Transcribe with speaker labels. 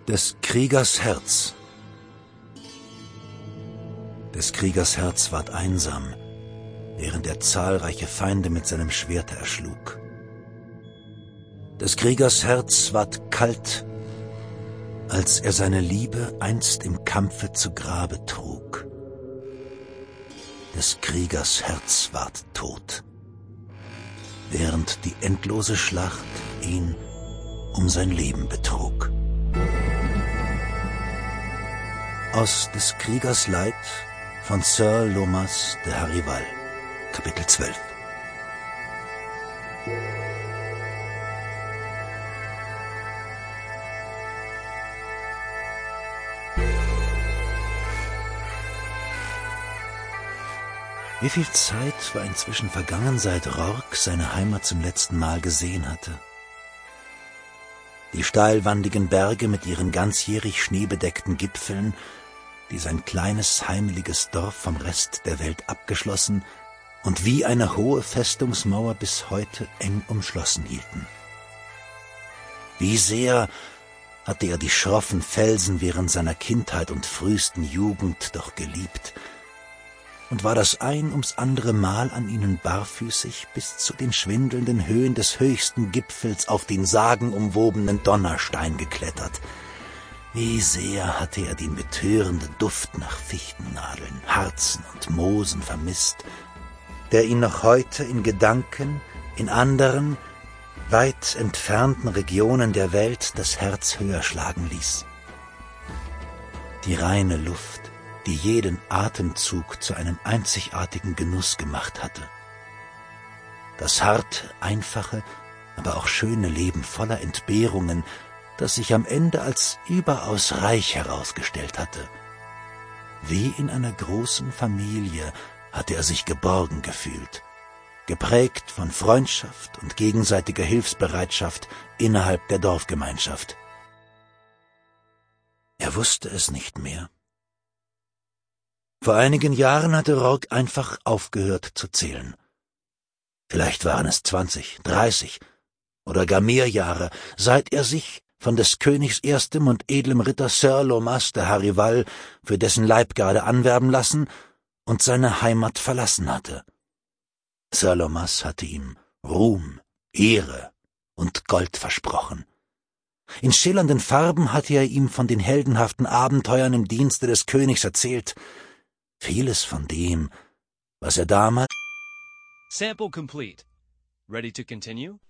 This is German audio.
Speaker 1: Des Kriegers Herz. Des Kriegers Herz ward einsam, während er zahlreiche Feinde mit seinem Schwerte erschlug. Des Kriegers Herz ward kalt, als er seine Liebe einst im Kampfe zu Grabe trug. Des Kriegers Herz ward tot, während die endlose Schlacht ihn um sein Leben betrug. Aus Des Kriegers Leid von Sir Lomas de Harival, Kapitel 12. Wie viel Zeit war inzwischen vergangen, seit Rourke seine Heimat zum letzten Mal gesehen hatte? Die steilwandigen Berge mit ihren ganzjährig schneebedeckten Gipfeln, die sein kleines, heimeliges Dorf vom Rest der Welt abgeschlossen und wie eine hohe Festungsmauer bis heute eng umschlossen hielten. Wie sehr hatte er die schroffen Felsen während seiner Kindheit und frühesten Jugend doch geliebt, und war das ein ums andere Mal an ihnen barfüßig bis zu den schwindelnden Höhen des höchsten Gipfels auf den sagenumwobenen Donnerstein geklettert. Wie sehr hatte er den betörenden Duft nach Fichtennadeln, Harzen und Moosen vermisst, der ihn noch heute in Gedanken in anderen, weit entfernten Regionen der Welt das Herz höher schlagen ließ. Die reine Luft, die jeden Atemzug zu einem einzigartigen Genuss gemacht hatte. Das harte, einfache, aber auch schöne Leben voller Entbehrungen, das sich am Ende als überaus reich herausgestellt hatte. Wie in einer großen Familie hatte er sich geborgen gefühlt, geprägt von Freundschaft und gegenseitiger Hilfsbereitschaft innerhalb der Dorfgemeinschaft. Er wusste es nicht mehr. Vor einigen Jahren hatte Rourke einfach aufgehört zu zählen. Vielleicht waren es 20, 30 oder gar mehr Jahre, seit er sich von des Königs erstem und edlem Ritter Sir Lomas de Harival für dessen Leibgarde anwerben lassen und seine Heimat verlassen hatte. Sir Lomas hatte ihm Ruhm, Ehre und Gold versprochen. In schillernden Farben hatte er ihm von den heldenhaften Abenteuern im Dienste des Königs erzählt. Vieles von dem, was er damals...
Speaker 2: Sample complete. Ready to continue?